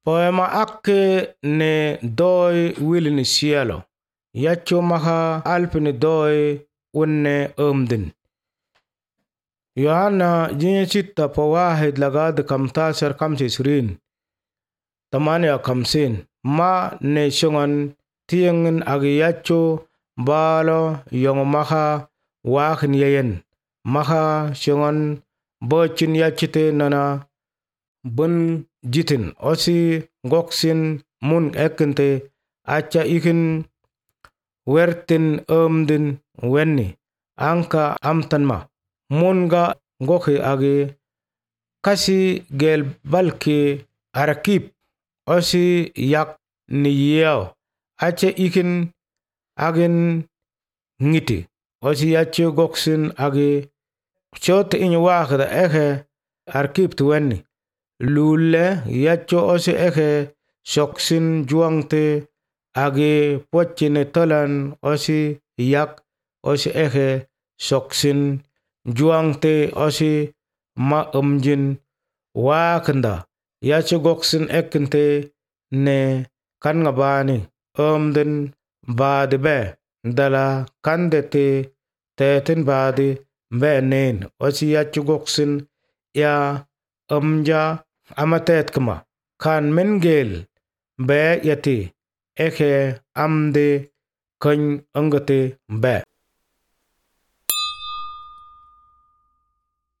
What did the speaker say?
Poema akke ne doi wilini sielo. Yacho maha alpini doi unne umdin. Yohana jinya citta po wahid lagad kamtasar kamsi isrin. Tamania kamsin. Ma ne shungan tiangin agi yacho balo yong maha wakin yayen. Maha shungan bochin yachite nana bun jitin osi goksin mun ekente acha ikin wertin umdin wenni angka amtanma munga goki agi kasi gel balki arakip osi yak ni yeo acha ikin agin ngiti osi yacho goksin agi chot in wakda ehe arkip tuwenni lule yacho osi ehe shoksin juangte agi pochine tolan osi yak osi ehe shoksin juangte osi ma umjin wakanda yacho goksin ekente ne kan ngabani umdin badi be dala kandete tetin badi be nen osi yacho goksin ya umja amatet kama kan mengel be yati eke amde kany angate be